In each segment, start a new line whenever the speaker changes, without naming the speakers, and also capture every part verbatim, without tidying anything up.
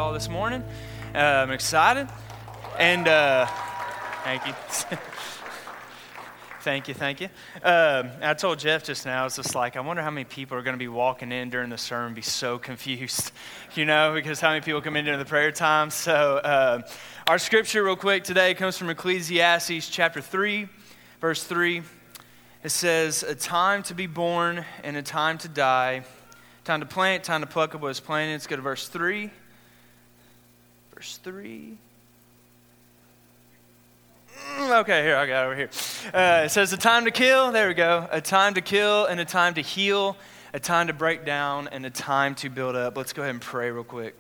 all this morning. Uh, I'm excited. And uh, thank you. Thank you, thank you. Um, I told Jeff just now, it's just like, I wonder how many people are going to be walking in during the sermon and be so confused, you know, because how many people come in during the prayer time. So uh, our scripture real quick today comes from Ecclesiastes chapter three, verse three. It says, a time to be born and a time to die, time to plant, time to pluck up what is planted. Let's go to verse three. Verse three. Okay, here, I got it over here. Uh, it says a time to kill, there we go. A time to kill and a time to heal, a time to break down and a time to build up. Let's go ahead and pray real quick.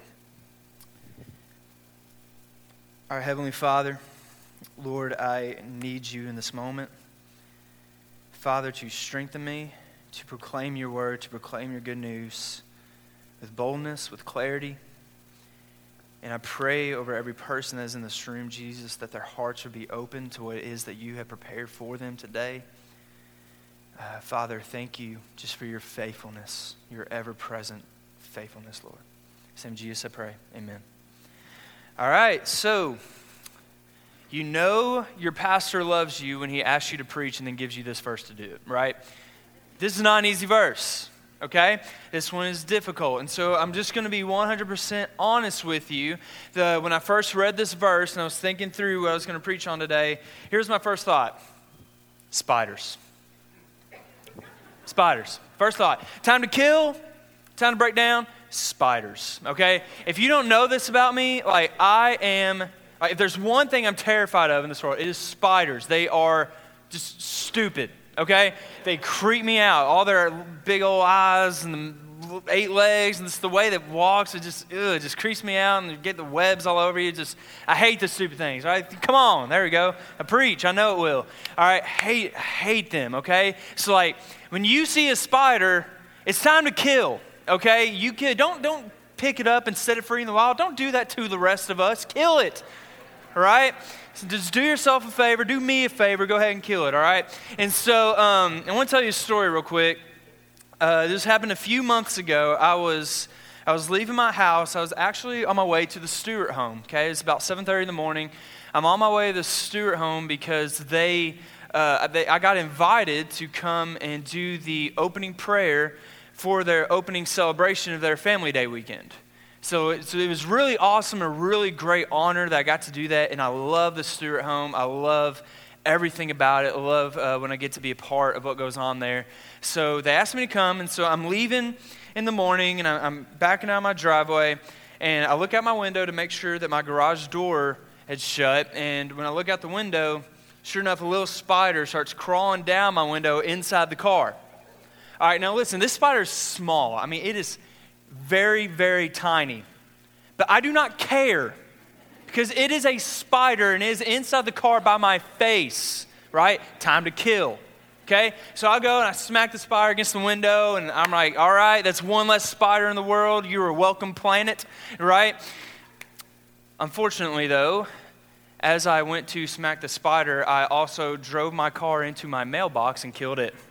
Our Heavenly Father, Lord, I need you in this moment. Father, to strengthen me, to proclaim your word, to proclaim your good news with boldness, with clarity. And I pray over every person that is in this room, Jesus, that their hearts would be open to what it is that you have prepared for them today. Uh, Father, thank you just for your faithfulness, your ever-present faithfulness, Lord. In the name of Jesus, I pray. Amen. All right, so you know your pastor loves you when he asks you to preach and then gives you this verse to do it, right? This is not an easy verse. Okay? This one is difficult. And so I'm just going to be one hundred percent honest with you. The, when I first read this verse and I was thinking through what I was going to preach on today, here's my first thought. Spiders. Spiders. First thought. Time to kill, time to break down, spiders. Okay? If you don't know this about me, like I am, like, if there's one thing I'm terrified of in this world, it is spiders. They are just stupid. Okay? They creep me out. All their big old eyes and the eight legs and just the way that walks, it just, ugh, it just creeps me out and you get the webs all over you. Just, I hate the stupid things, right? Come on, there we go. I preach, I know it will. All right, hate, hate them, okay? So like, when you see a spider, it's time to kill, okay? You can, don't, don't pick it up and set it free in the wild. Don't do that to the rest of us. Kill it, all right? So just do yourself a favor, do me a favor, go ahead and kill it, all right? And so um, I want to tell you a story real quick. Uh, this happened a few months ago. I was I was leaving my house. I was actually on my way to the Stewart home, okay? It's about seven thirty in the morning. I'm on my way to the Stewart home because they, uh, they I got invited to come and do the opening prayer for their opening celebration of their Family Day weekend. So it, so it was really awesome, a really great honor that I got to do that, and I love the Stewart home. I love everything about it. I love uh, when I get to be a part of what goes on there. So they asked me to come, and so I'm leaving in the morning, and I'm, I'm backing out my driveway, and I look out my window to make sure that my garage door had shut, and when I look out the window, sure enough, a little spider starts crawling down my window inside the car. All right, now listen, this spider is small. I mean, it is very, very tiny. But I do not care because it is a spider and it is inside the car by my face, right? Time to kill, okay? So I go and I smack the spider against the window and I'm like, all right, that's one less spider in the world. You're a welcome planet, right? Unfortunately, though, as I went to smack the spider, I also drove my car into my mailbox and killed it.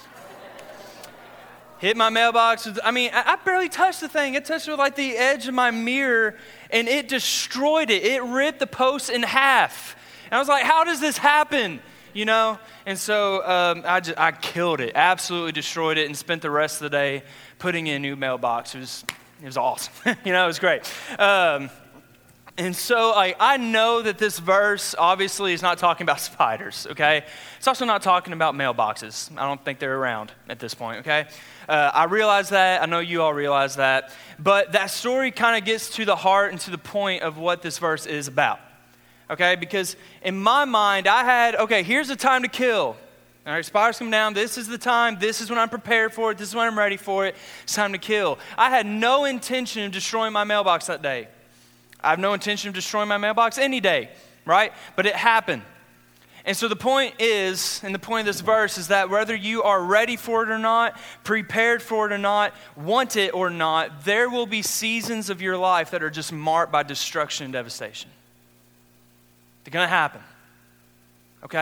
Hit my mailbox. With, I mean, I, I barely touched the thing. It touched with like the edge of my mirror, and it destroyed it. It ripped the post in half. And I was like, how does this happen? You know? And so um, I, just, I killed it, absolutely destroyed it, and spent the rest of the day putting in a new mailbox. It was, it was awesome. You know, it was great. Um, and so like, I know that this verse obviously is not talking about spiders, okay? It's also not talking about mailboxes. I don't think they're around at this point, okay? Uh, I realize that. I know you all realize that. But that story kind of gets to the heart and to the point of what this verse is about, okay? Because in my mind, I had, okay, here's the time to kill. All right, spiders come down. This is the time. This is when I'm prepared for it. This is when I'm ready for it. It's time to kill. I had no intention of destroying my mailbox that day. I have no intention of destroying my mailbox any day, right? But it happened. And so the point is, and the point of this verse is that whether you are ready for it or not, prepared for it or not, want it or not, there will be seasons of your life that are just marked by destruction and devastation. They're going to happen. Okay?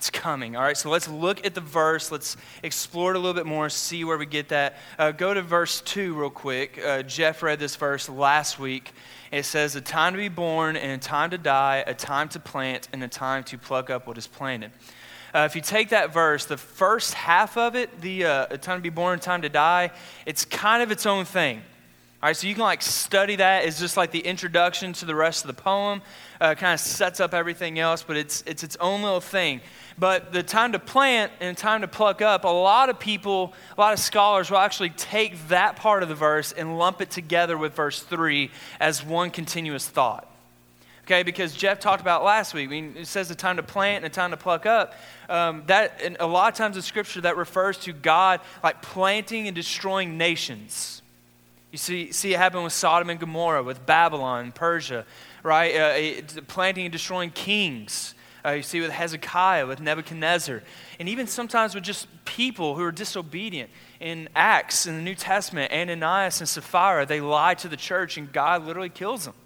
It's coming, all right? So let's look at the verse. Let's explore it a little bit more, see where we get that. Uh, go to verse two real quick. Uh, Jeff read this verse last week. It says, a time to be born and a time to die, a time to plant and a time to pluck up what is planted. Uh, if you take that verse, the first half of it, the uh, a time to be born, a time to die, it's kind of its own thing. All right, so you can like study that. It's just like the introduction to the rest of the poem. Uh, kind of sets up everything else, but it's it's its own little thing. But the time to plant and time to pluck up, a lot of people, a lot of scholars will actually take that part of the verse and lump it together with verse three as one continuous thought. Okay, because Jeff talked about last week. I mean, it says a time to plant and a time to pluck up. Um, that and a lot of times in Scripture that refers to God like planting and destroying nations. You see, see it happen with Sodom and Gomorrah, with Babylon, Persia, right? Uh, it, planting and destroying kings. Uh, you see with Hezekiah, with Nebuchadnezzar, and even sometimes with just people who are disobedient. In Acts, in the New Testament, Ananias and Sapphira, they lie to the church and God literally kills them.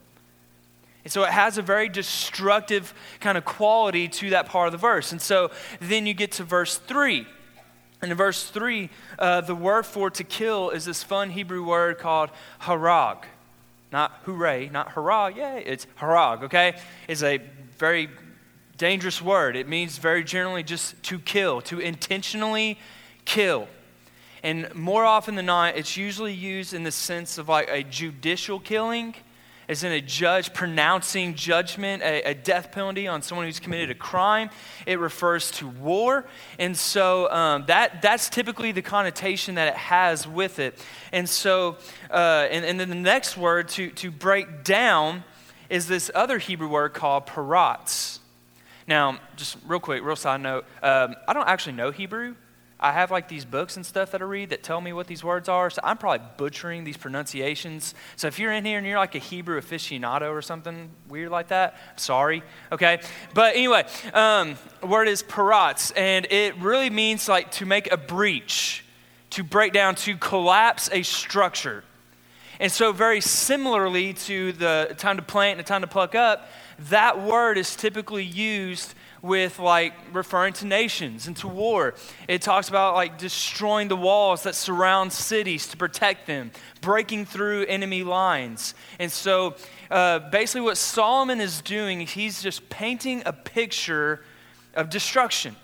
And so it has a very destructive kind of quality to that part of the verse. And so then you get to verse three. And in verse three, uh, the word for to kill is this fun Hebrew word called harag. Not hooray, not hurrah, yay. It's harag, okay? It's a very dangerous word. It means very generally just to kill, to intentionally kill. And more often than not, it's usually used in the sense of like a judicial killing, as in a judge pronouncing judgment, a, a death penalty on someone who's committed a crime. It refers to war. And so um, that that's typically the connotation that it has with it. And so, uh, and, and then the next word to, to break down is this other Hebrew word called paratz. Now, just real quick, real side note, um, I don't actually know Hebrew. I have like these books and stuff that I read that tell me what these words are, so I'm probably butchering these pronunciations. So if you're in here and you're like a Hebrew aficionado or something weird like that, sorry, okay? But anyway, um, the word is paratz, and it really means like to make a breach, to break down, to collapse a structure. And so very similarly to the time to plant and the time to pluck up, that word is typically used with like referring to nations and to war. It talks about like destroying the walls that surround cities to protect them, breaking through enemy lines. And so uh, basically what Solomon is doing, he's just painting a picture of destruction.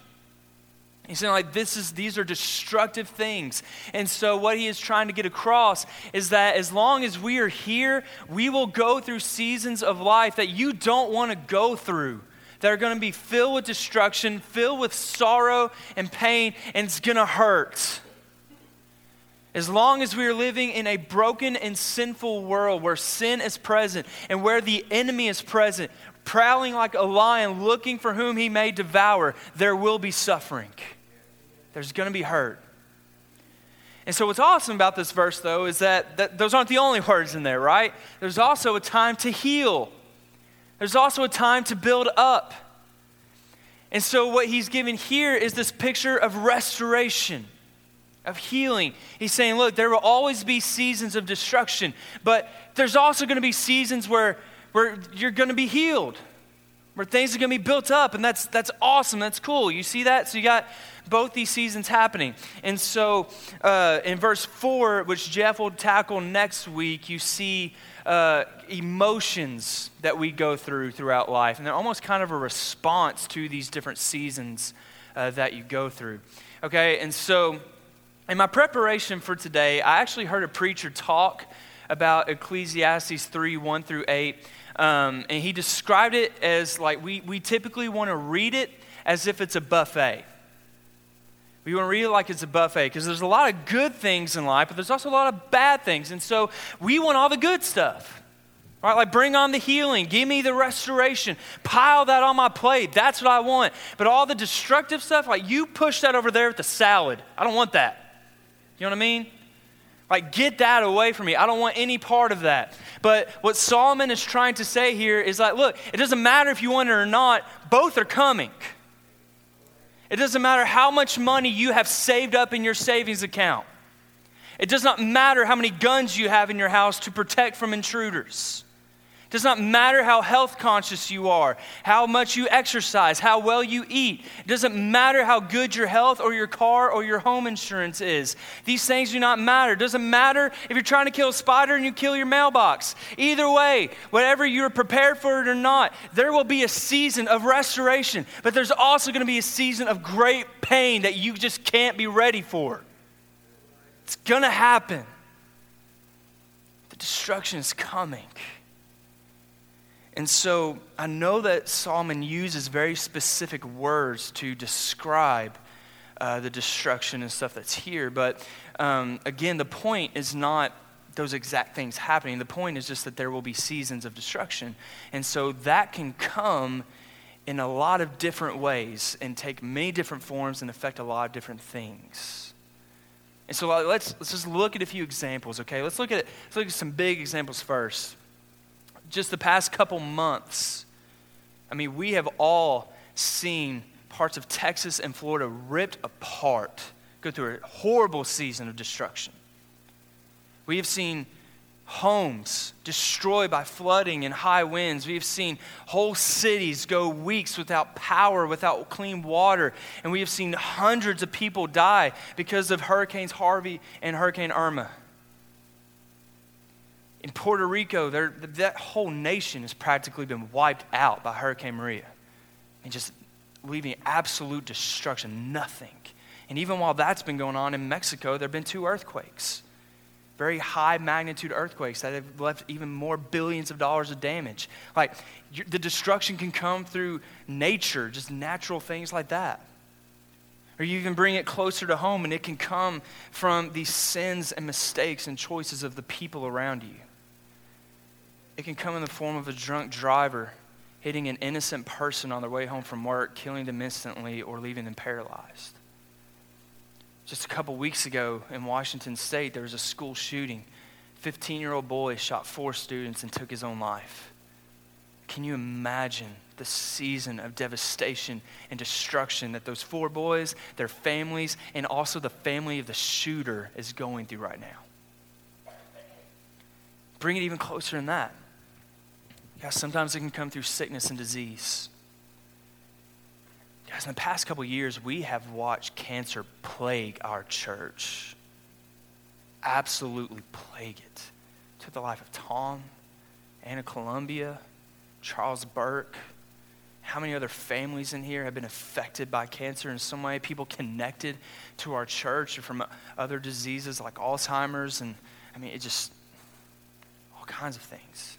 He's saying like this is these are destructive things. And so what he is trying to get across is that as long as we are here, we will go through seasons of life that you don't want to go through, that are going to be filled with destruction, filled with sorrow and pain, and it's going to hurt. As long as we are living in a broken and sinful world where sin is present and where the enemy is present, prowling like a lion looking for whom he may devour, there will be suffering. There's going to be hurt. And so what's awesome about this verse, though, is that, that those aren't the only words in there, right? There's also a time to heal. There's also a time to build up. And so what he's given here is this picture of restoration, of healing. He's saying, look, there will always be seasons of destruction, but there's also going to be seasons where, where you're going to be healed, where things are going to be built up, and that's that's awesome. That's cool. You see that? So you got both these seasons happening. And so uh, in verse four, which Jeff will tackle next week, you see uh, emotions that we go through throughout life. And they're almost kind of a response to these different seasons uh, that you go through. Okay, and so in my preparation for today, I actually heard a preacher talk about Ecclesiastes three, one through eight. Um, and he described it as like we, we typically want to read it as if it's a buffet. We want to read it like it's a buffet because there's a lot of good things in life, but there's also a lot of bad things. And so we want all the good stuff, right? Like bring on the healing, give me the restoration, pile that on my plate. That's what I want. But all the destructive stuff, like you push that over there with the salad. I don't want that. You know what I mean? Like get that away from me. I don't want any part of that. But what Solomon is trying to say here is like, look, it doesn't matter if you want it or not. Both are coming. It doesn't matter how much money you have saved up in your savings account. It does not matter how many guns you have in your house to protect from intruders. It Does not matter how health conscious you are, how much you exercise, how well you eat. It doesn't matter how good your health or your car or your home insurance is. These things do not matter. It doesn't matter if you're trying to kill a spider and you kill your mailbox. Either way, whatever you're prepared for it or not, there will be a season of restoration. But there's also going to be a season of great pain that you just can't be ready for. It's going to happen. The destruction is coming. And so I know that Solomon uses very specific words to describe uh, the destruction and stuff that's here. But um, again, the point is not those exact things happening. The point is just that there will be seasons of destruction. And so that can come in a lot of different ways and take many different forms and affect a lot of different things. And so let's, let's just look at a few examples, okay? Let's look at, let's look at some big examples first. Just the past couple months, I mean, we have all seen parts of Texas and Florida ripped apart, go through a horrible season of destruction. We have seen homes destroyed by flooding and high winds. We have seen whole cities go weeks without power, without clean water. And we have seen hundreds of people die because of Hurricanes Harvey and Hurricane Irma. In Puerto Rico, that whole nation has practically been wiped out by Hurricane Maria. And just leaving absolute destruction, nothing. And even while that's been going on in Mexico, there have been two earthquakes. Very high magnitude earthquakes that have left even more billions of dollars of damage. Like, the destruction can come through nature, just natural things like that. Or you even bring it closer to home, and it can come from these sins and mistakes and choices of the people around you. It can come in the form of a drunk driver hitting an innocent person on their way home from work, killing them instantly, or leaving them paralyzed. Just a couple weeks ago in Washington State, there was a school shooting. fifteen-year-old boy shot four students and took his own life. Can you imagine the season of devastation and destruction that those four boys, their families, and also the family of the shooter is going through right now? Bring it even closer than that. Guys, sometimes it can come through sickness and disease. Guys, in the past couple years, we have watched cancer plague our church. Absolutely plague it. It took the life of Tom, Anna Columbia, Charles Burke. How many other families in here have been affected by cancer in some way? People connected to our church from other diseases like Alzheimer's, and I mean, it just, all kinds of things.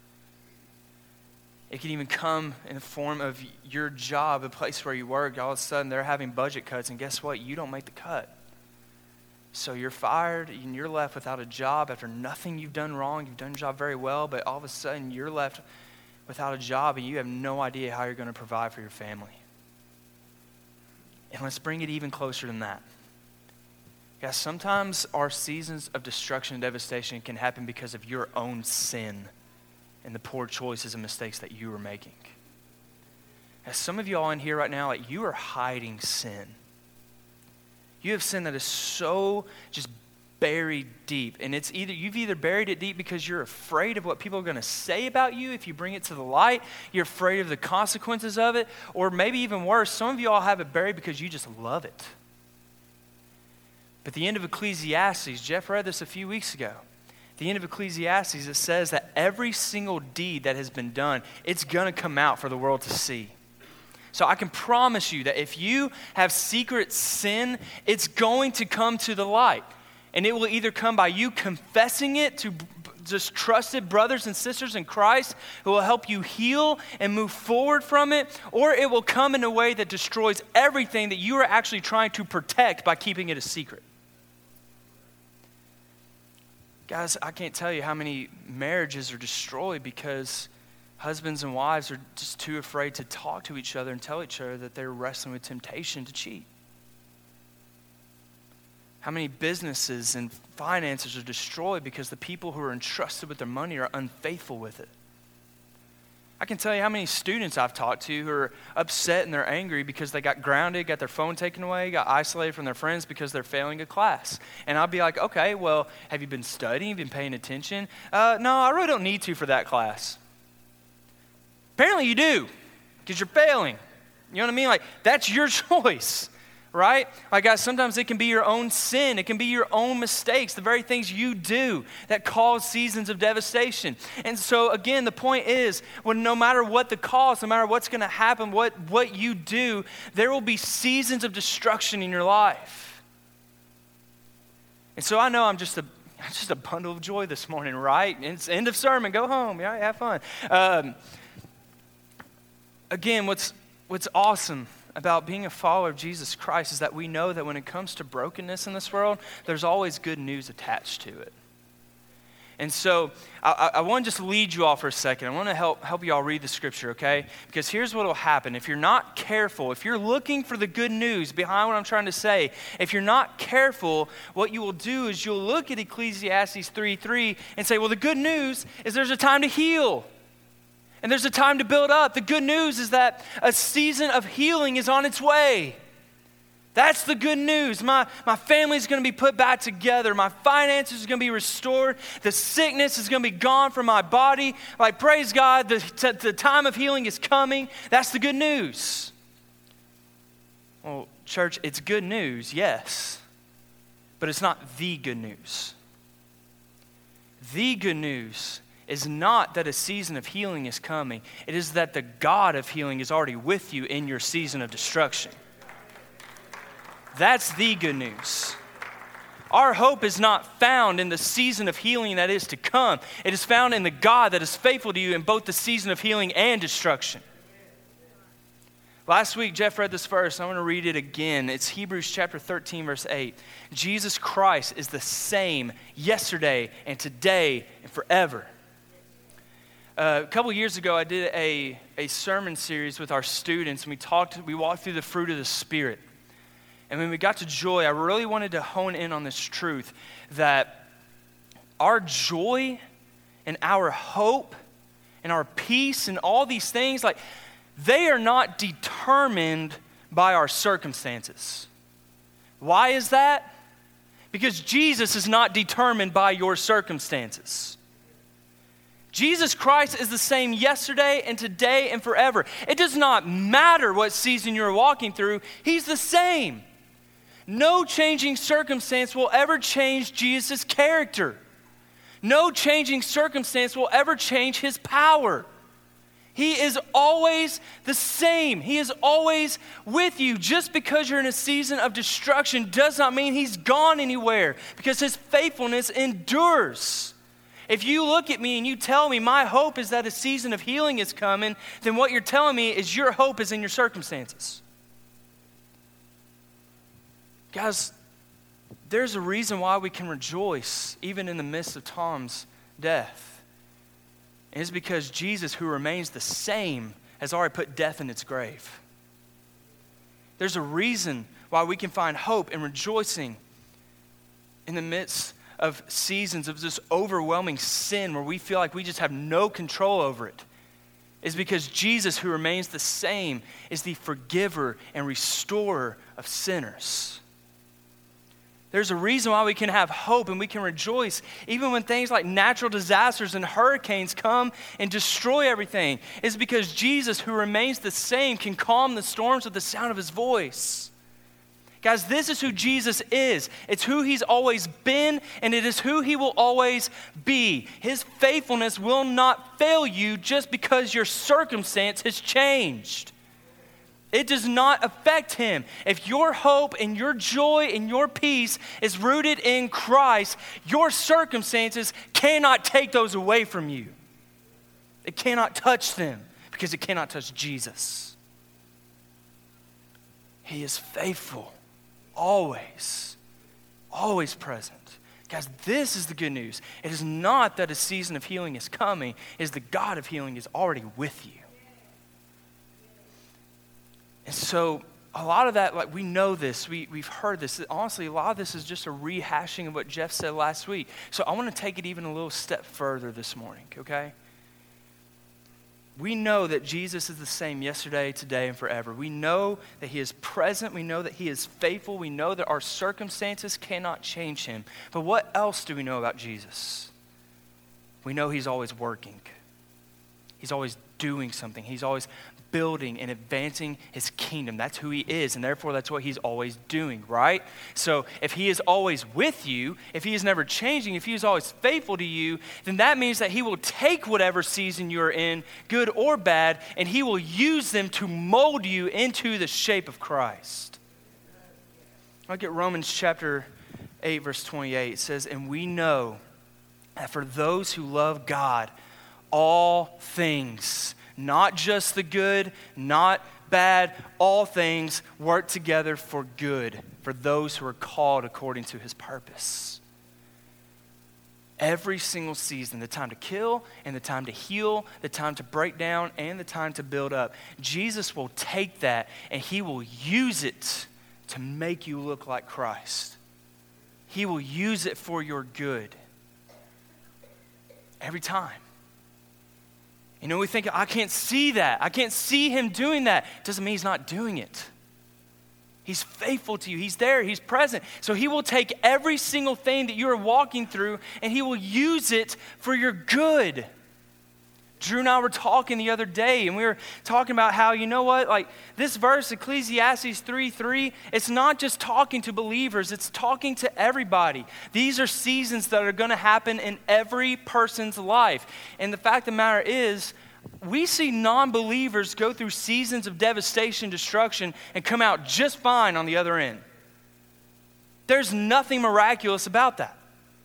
It can even come in the form of your job, a place where you work. All of a sudden, they're having budget cuts, and guess what? You don't make the cut. So you're fired, and you're left without a job after nothing you've done wrong. You've done your job very well, but all of a sudden, you're left without a job, and you have no idea how you're going to provide for your family. And let's bring it even closer than that. Guys, sometimes our seasons of destruction and devastation can happen because of your own sin and the poor choices and mistakes that you are making. As some of you all in here right now, like, you are hiding sin. You have sin that is so just buried deep. And it's either you've either buried it deep because you're afraid of what people are going to say about you if you bring it to the light. You're afraid of the consequences of it. Or maybe even worse, some of you all have it buried because you just love it. But the end of Ecclesiastes, Jeff read this a few weeks ago. The end of Ecclesiastes, it says that every single deed that has been done, it's going to come out for the world to see. So I can promise you that if you have secret sin, it's going to come to the light. And it will either come by you confessing it to just trusted brothers and sisters in Christ who will help you heal and move forward from it, or it will come in a way that destroys everything that you are actually trying to protect by keeping it a secret. Guys, I can't tell you how many marriages are destroyed because husbands and wives are just too afraid to talk to each other and tell each other that they're wrestling with temptation to cheat. How many businesses and finances are destroyed because the people who are entrusted with their money are unfaithful with it. I can tell you how many students I've talked to who are upset and they're angry because they got grounded, got their phone taken away, got isolated from their friends because they're failing a class. And I'll be like, okay, well, have you been studying, been paying attention? Uh, no, I really don't need to for that class. Apparently you do, because you're failing. You know what I mean? Like, that's your choice, right? Like, guys, sometimes it can be your own sin. It can be your own mistakes, the very things you do that cause seasons of devastation. And so, again, the point is, when no matter what the cause, no matter what's going to happen, what, what you do, there will be seasons of destruction in your life. And so I know I'm just a I'm just a bundle of joy this morning, right? It's end of sermon. Go home. Yeah, have fun. Um, again, what's what's awesome about being a follower of Jesus Christ is that we know that when it comes to brokenness in this world, there's always good news attached to it. And so I, I want to just lead you all for a second. I want to help help you all read the scripture, okay? Because here's what will happen. If you're not careful, if you're looking for the good news behind what I'm trying to say, if you're not careful, what you will do is you'll look at Ecclesiastes three three and say, well, the good news is there's a time to heal. And there's a time to build up. The good news is that a season of healing is on its way. That's the good news. My, my family's going to be put back together. My finances are going to be restored. The sickness is going to be gone from my body. Like, praise God, the, t- the time of healing is coming. That's the good news. Well, church, it's good news, yes. But it's not the good news. The good news is not that a season of healing is coming. It is that the God of healing is already with you in your season of destruction. That's the good news. Our hope is not found in the season of healing that is to come. It is found in the God that is faithful to you in both the season of healing and destruction. Last week, Jeff read this verse. I'm going to read it again. It's Hebrews chapter thirteen, verse eight. Jesus Christ is the same yesterday and today and forever. Uh, a couple years ago, I did a, a sermon series with our students, and we talked. We walked through the fruit of the Spirit. And when we got to joy, I really wanted to hone in on this truth that our joy and our hope and our peace and all these things, like, they are not determined by our circumstances. Why is that? Because Jesus is not determined by your circumstances. Jesus Christ is the same yesterday and today and forever. It does not matter what season you're walking through. He's the same. No changing circumstance will ever change Jesus' character. No changing circumstance will ever change his power. He is always the same. He is always with you. Just because you're in a season of destruction does not mean he's gone anywhere, because his faithfulness endures. If you look at me and you tell me my hope is that a season of healing is coming, then what you're telling me is your hope is in your circumstances. Guys, there's a reason why we can rejoice even in the midst of Tom's death. And it's because Jesus, who remains the same, has already put death in its grave. There's a reason why we can find hope and rejoicing in the midst of seasons of this overwhelming sin where we feel like we just have no control over it. Is because Jesus, who remains the same, is the forgiver and restorer of sinners. There's a reason why we can have hope and we can rejoice even when things like natural disasters and hurricanes come and destroy everything. It's because Jesus, who remains the same, can calm the storms with the sound of his voice. Guys, this is who Jesus is. It's who he's always been, and it is who he will always be. His faithfulness will not fail you just because your circumstance has changed. It does not affect him. If your hope and your joy and your peace is rooted in Christ, your circumstances cannot take those away from you. It cannot touch them because it cannot touch Jesus. He is faithful, always, always present. Guys, this is the good news. It is not that a season of healing is coming. It is the God of healing is already with you. And so a lot of that, like, we know this, we, we've heard this. Honestly, a lot of this is just a rehashing of what Jeff said last week. So I want to take it even a little step further this morning, okay? We know that Jesus is the same yesterday, today, and forever. We know that he is present. We know that he is faithful. We know that our circumstances cannot change him. But what else do we know about Jesus? We know he's always working. He's always doing something. He's always building and advancing his kingdom. That's who he is, and therefore that's what he's always doing, right? So if he is always with you, if he is never changing, if he is always faithful to you, then that means that he will take whatever season you're in, good or bad, and he will use them to mold you into the shape of Christ. Look at Romans chapter eight, verse twenty-eight. It says, and we know that for those who love God, all things, not just the good, not bad, all things work together for good for those who are called according to his purpose. Every single season, the time to kill and the time to heal, the time to break down and the time to build up. Jesus will take that and he will use it to make you look like Christ. He will use it for your good. Every time. You know, we think, I can't see that. I can't see him doing that. Doesn't mean he's not doing it. He's faithful to you. He's there. He's present. So he will take every single thing that you are walking through and he will use it for your good. Drew and I were talking the other day, and we were talking about how, you know what, like this verse, Ecclesiastes three three, it's not just talking to believers, it's talking to everybody. These are seasons that are going to happen in every person's life. And the fact of the matter is, we see non-believers go through seasons of devastation, destruction, and come out just fine on the other end. There's nothing miraculous about that.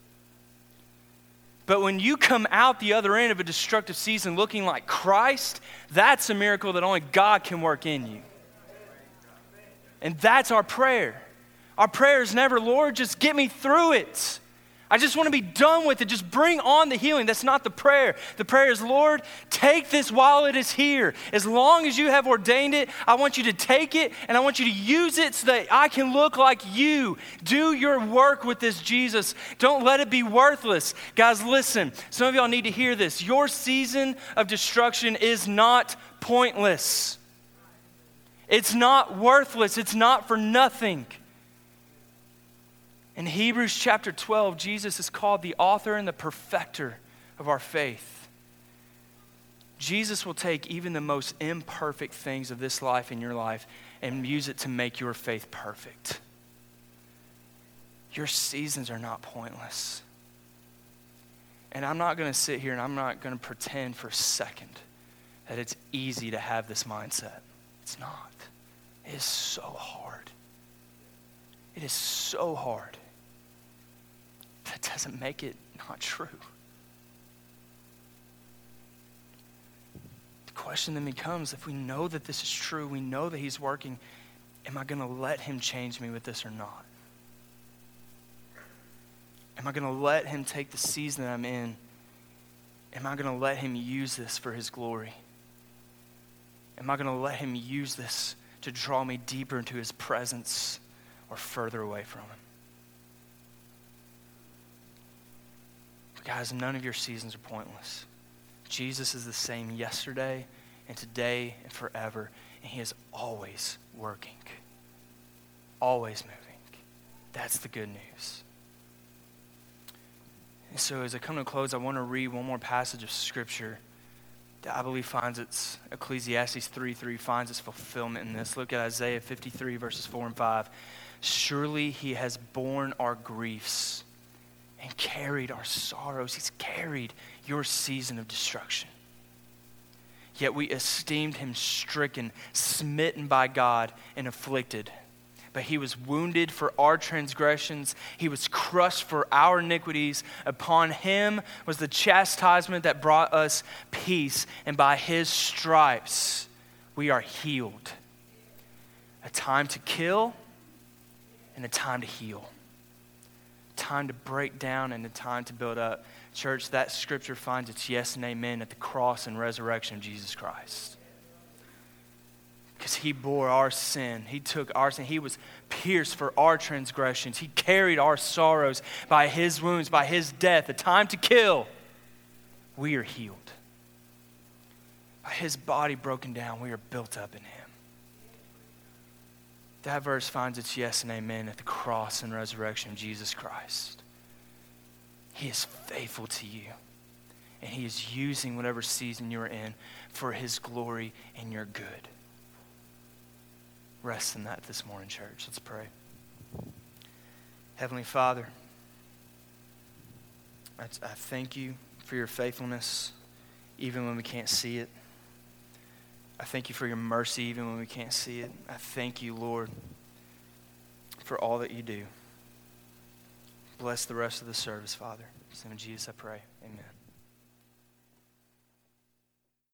But when you come out the other end of a destructive season looking like Christ, that's a miracle that only God can work in you. And that's our prayer. Our prayer is never, Lord, just get me through it. I just want to be done with it. Just bring on the healing. That's not the prayer. The prayer is, Lord, take this while it is here. As long as you have ordained it, I want you to take it and I want you to use it so that I can look like you. Do your work with this, Jesus. Don't let it be worthless. Guys, listen. Some of y'all need to hear this. Your season of destruction is not pointless. It's not worthless. It's not for nothing. In Hebrews chapter twelve, Jesus is called the author and the perfecter of our faith. Jesus will take even the most imperfect things of this life in your life and use it to make your faith perfect. Your seasons are not pointless. And I'm not going to sit here and I'm not going to pretend for a second that it's easy to have this mindset. It's not. It is so hard. It is so hard. That doesn't make it not true. The question then becomes, if we know that this is true, we know that he's working, am I going to let him change me with this or not? Am I going to let him take the season that I'm in? Am I going to let him use this for his glory? Am I going to let him use this to draw me deeper into his presence or further away from him? Guys, none of your seasons are pointless. Jesus is the same yesterday and today and forever, and he is always working, always moving. That's the good news. And so as I come to a close, I want to read one more passage of Scripture that I believe finds its, Ecclesiastes three three finds its fulfillment in this. Look at Isaiah fifty-three, verses four and five. Surely he has borne our griefs and carried our sorrows. He's carried your season of destruction. Yet we esteemed him stricken, smitten by God, and afflicted. But he was wounded for our transgressions. He was crushed for our iniquities. Upon him was the chastisement that brought us peace, and by his stripes we are healed. A time to kill and a time to heal. Time to break down and a time to build up. Church, that scripture finds its yes and amen at the cross and resurrection of Jesus Christ. Because he bore our sin. He took our sin. He was pierced for our transgressions. He carried our sorrows. By his wounds, by his death, a time to kill, we are healed. By his body broken down, we are built up in him. That verse finds its yes and amen at the cross and resurrection of Jesus Christ. He is faithful to you. and he is using whatever season you're in for his glory and your good. Rest in that this morning, church. Let's pray. Heavenly Father, I, I thank you for your faithfulness even when we can't see it. I thank you for your mercy even when we can't see it. I thank you, Lord, for all that you do. Bless the rest of the service, Father. In the name of Jesus, I pray. Amen.